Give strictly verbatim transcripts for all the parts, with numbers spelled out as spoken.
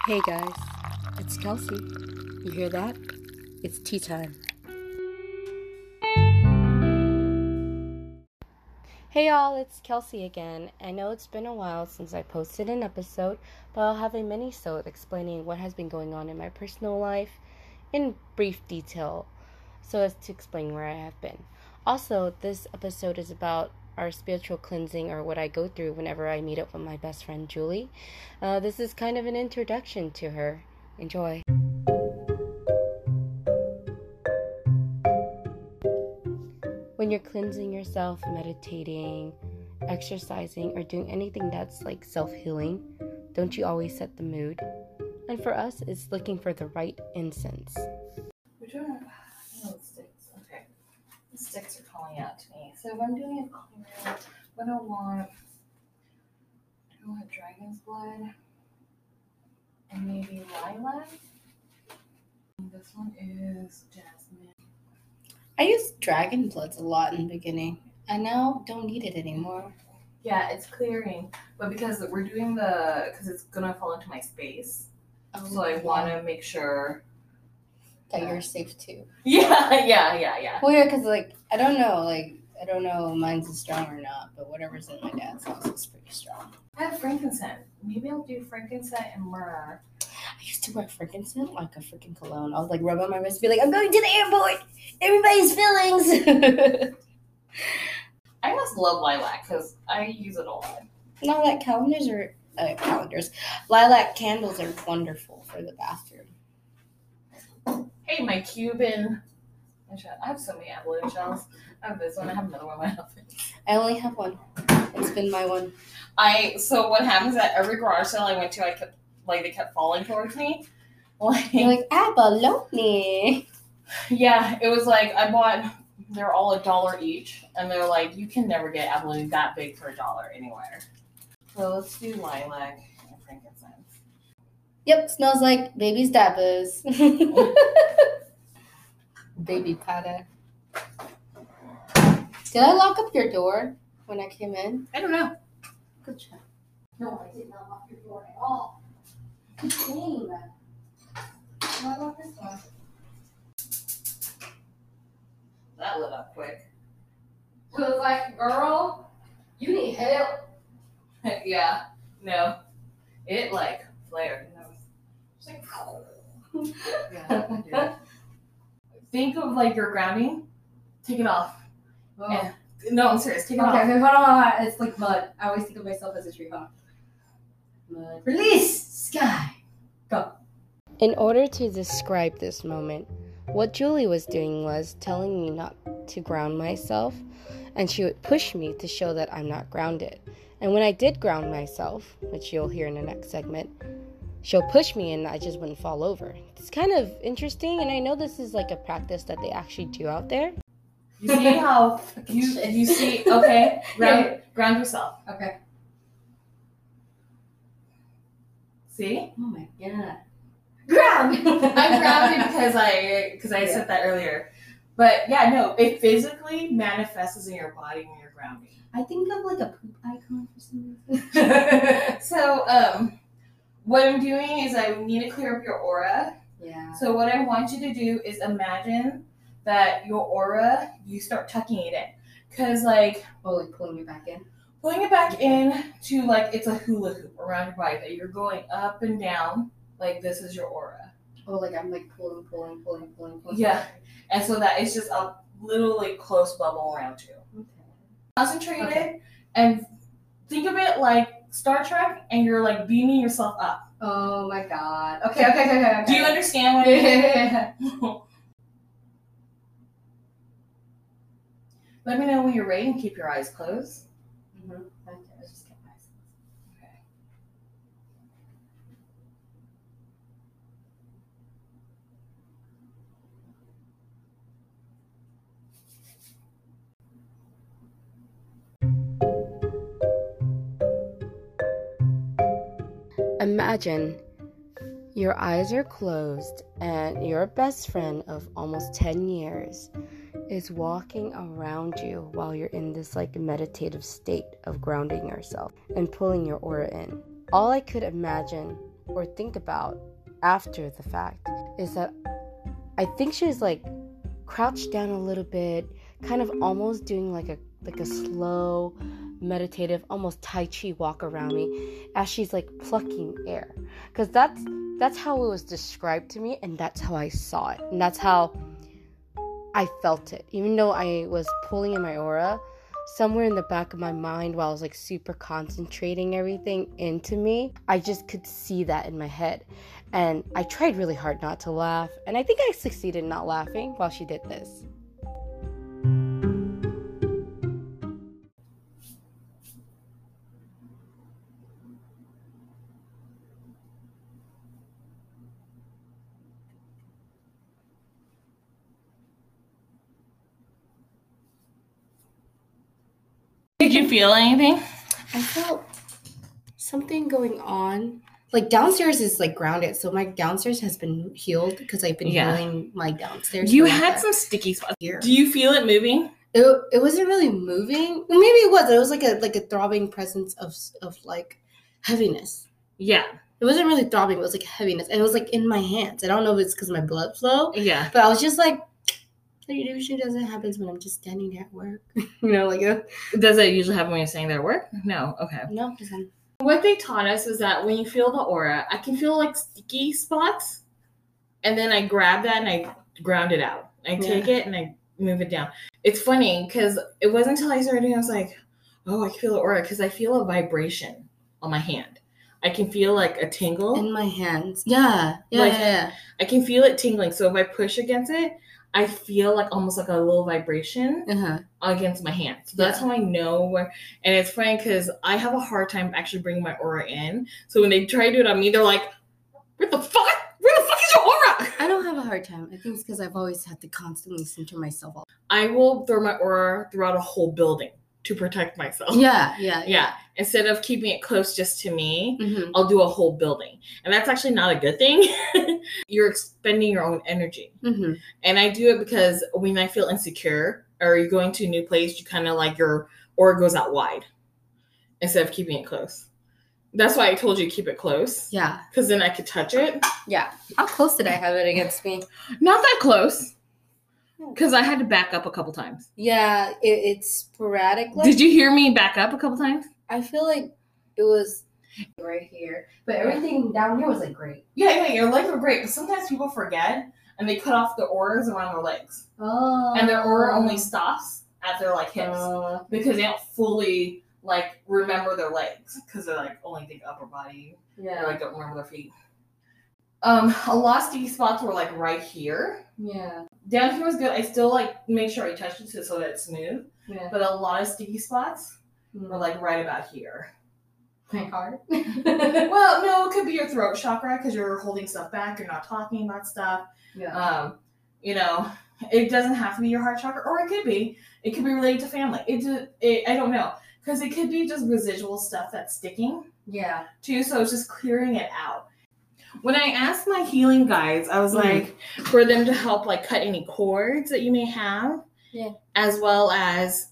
Hey guys, it's Kelsey. You hear that? It's tea time. Hey y'all, it's Kelsey again. I know it's been a while since I posted an episode, but I'll have a mini-sode explaining what has been going on in my personal life in brief detail, so as to explain where I have been. Also, this episode is about our spiritual cleansing, or what I go through whenever I meet up with my best friend Julie. Uh, this is kind of an introduction to her. Enjoy. When you're cleansing yourself, meditating, exercising, or doing anything that's like self-healing, don't you always set the mood? And for us, it's looking for the right incense. Which one? No, it sticks. Okay. The sticks are calling out to me. So if I'm doing a clear, what I want, I want dragon's blood and maybe lilac. This one is jasmine. I used dragon bloods a lot in the beginning. I now don't need it anymore. Yeah, it's clearing, but because we're doing the, because it's gonna fall into my space, Oh, so I want to make sure that you're safe too. Yeah, yeah, yeah, yeah. Well, yeah, because like I don't know, like I don't know if mine's as strong or not, but whatever's in my dad's house is pretty strong. I have frankincense. Maybe I'll do frankincense and myrrh. I used to wear frankincense like a freaking cologne. I was like rub on my wrist, and be like, I'm going to the airport. Everybody's feelings. I must love lilac because I use it a lot. Lilac calendars are uh, calendars. Lilac candles are wonderful for the bathroom. Hey, my Cuban. I have so many abalone shells. I have this one. I have another one in my office. I only have one. It's been my one. I so what happens at every garage sale I went to, I kept like they kept falling towards me. Like, You're like abalone. Yeah, it was like I bought. They're all a dollar each, and they're like, you can never get abalone that big for a dollar anywhere. So let's do lilac and frankincense. Yep, smells like baby's diapers. Baby powder. Did I lock up your door when I came in? I don't know. Good job. No, I did not lock your door at all. Good thing. How about this one? That lit up quick. So it's like, girl, you need help. Yeah. No. It like flared. It's like, yeah, yeah. Think of like your grounding. Take it off. Oh. And, no, I'm serious. Take it Okay, off. okay, hold on, hold on. It's like mud. I always think of myself as a tree, huh? Mud. Release! Sky! Go. In order to describe this moment, what Julie was doing was telling me not to ground myself, and she would push me to show that I'm not grounded. And when I did ground myself, which you'll hear in the next segment, she'll push me and I just wouldn't fall over. It's kind of interesting, and I know this is like a practice that they actually do out there. You see how you you see okay, ground ground yourself. Okay. See? Oh my god. Ground! I'm grounded because I because I Yeah. said that earlier. But yeah, no, it physically manifests in your body when you're grounding. I think of like a poop icon for some reason. So, um, what I'm doing is I need to clear up your aura. Yeah. So what I want you to do is imagine that your aura, you start tucking it in. Because like, Oh, like pulling it back in? pulling it back in to like, it's a hula hoop around your body that you're going up and down. Like this is your aura. Oh, like I'm like pulling, pulling, pulling, pulling, pulling. Yeah. And so that it's just a little like close bubble around you. Okay. Concentrate Okay. it and think of it like Star Trek and you're like beaming yourself up. Oh my god. Okay, okay, okay, okay. Do you understand what I mean? Let me know when you're ready and keep your eyes closed. Mm-hmm. Okay, I just kept my eyes closed. Okay. Imagine your eyes are closed and your best friend of almost ten years is walking around you while you're in this like meditative state of grounding yourself and pulling your aura in. All I could imagine or think about after the fact is that I think she was like crouched down a little bit, kind of almost doing like a like a slow, meditative, almost Tai Chi walk around me as she's like plucking air. Because that's that's how it was described to me, and that's how I saw it, and that's how I felt it. Even though I was pulling in my aura, somewhere in the back of my mind, while I was like super concentrating everything into me, I just could see that in my head. And I tried really hard not to laugh, and I think I succeeded in not laughing while she did this. Did you feel anything? I felt something going on. Like downstairs is like grounded, so my downstairs has been healed because I've been yeah. healing my downstairs. You had like some sticky spots here. Do you feel it moving? It it wasn't really moving. Well, maybe it was. It was like a like a throbbing presence of of like heaviness. Yeah. It wasn't really throbbing. It was like heaviness, and it was like in my hands. I don't know if it's because of my blood flow. Yeah. But I was just like, that usually doesn't happen when I'm just standing at work. You know, like a, does it usually happen when you're standing there at work? No. Okay. No, because I'm. What they taught us is that when you feel the aura, I can feel like sticky spots, and then I grab that and I ground it out. I take yeah. it and I move it down. It's funny because it wasn't until I started doing it, I was like, oh, I can feel the aura because I feel a vibration on my hand. I can feel like a tingle. In my hands. Yeah. Yeah, like, yeah, yeah. I can feel it tingling. So if I push against it, I feel like almost like a little vibration uh-huh. against my hand. So that's yeah. how I know where. And it's funny because I have a hard time actually bringing my aura in. So when they try to do it on me, they're like, "What the fuck? Where the fuck is your aura?" I don't have a hard time. I think it's because I've always had to constantly center myself off. I will throw my aura throughout a whole building to protect myself. Yeah, yeah, yeah. Yeah. Instead of keeping it close just to me, mm-hmm. I'll do a whole building. And that's actually not a good thing. You're expending your own energy. Mm-hmm. And I do it because when I feel insecure or you're going to a new place, you kind of like your aura goes out wide instead of keeping it close. That's why I told you to keep it close. Yeah. Because then I could touch it. Yeah. How close did I have it against me? Not that close. Because I had to back up a couple times. Yeah, it, it's sporadic. Did you hear me back up a couple times? I feel like it was right here. But everything down here was like great. Yeah, yeah, your legs were great. But sometimes people forget and they cut off the auras around their legs. Oh. And their aura only stops at their like hips. Uh, because they don't fully like remember their legs. Because they're like only think upper body. Yeah. They like don't remember their feet. Um, a lot of sticky spots were like right here. Yeah. Down here was good. I still like make sure I touched it so that it's smooth. Yeah. But a lot of sticky spots mm. were like right about here. My heart? Well, no, it could be your throat chakra because you're holding stuff back. You're not talking about stuff. Yeah. Um, you know, it doesn't have to be your heart chakra, or it could be. It could be related to family. It, just, it I don't know, because it could be just residual stuff that's sticking. Yeah. Too. So it's just clearing it out. When I asked my healing guides, I was mm. like, for them to help like cut any cords that you may have, yeah, as well as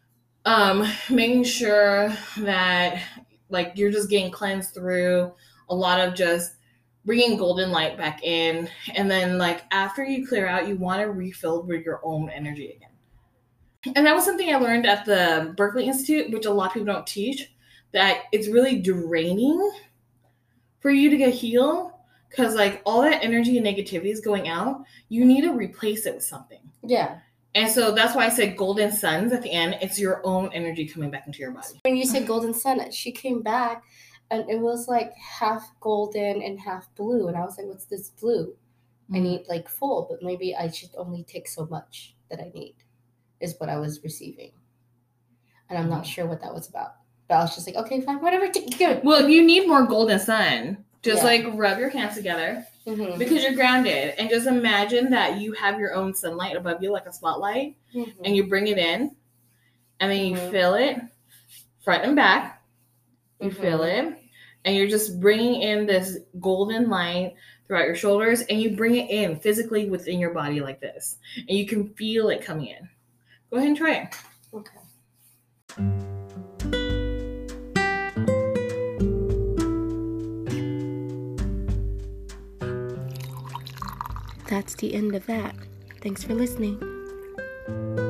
um, making sure that like you're just getting cleansed through a lot of just bringing golden light back in, and then like after you clear out, you want to refill with your own energy again. And that was something I learned at the Berkeley Institute, which a lot of people don't teach. That it's really draining for you to get healed, because like all that energy and negativity is going out, you need to replace it with something. Yeah. And so that's why I said golden suns at the end. It's your own energy coming back into your body. When you said golden sun, she came back and it was like half golden and half blue. And I was like, what's this blue? Mm-hmm. I need like full, but maybe I should only take so much that I need, is what I was receiving. And I'm mm-hmm. not sure what that was about. But I was just like, okay, fine, whatever. Good. Well, you need more golden sun. Just yeah. like rub your hands together mm-hmm. because you're grounded. And just imagine that you have your own sunlight above you like a spotlight. Mm-hmm. And you bring it in. And then you mm-hmm. fill it front and back. You mm-hmm. fill it. And you're just bringing in this golden light throughout your shoulders. And you bring it in physically within your body like this. And you can feel it coming in. Go ahead and try it. Okay. that's the end of that. Thanks for listening.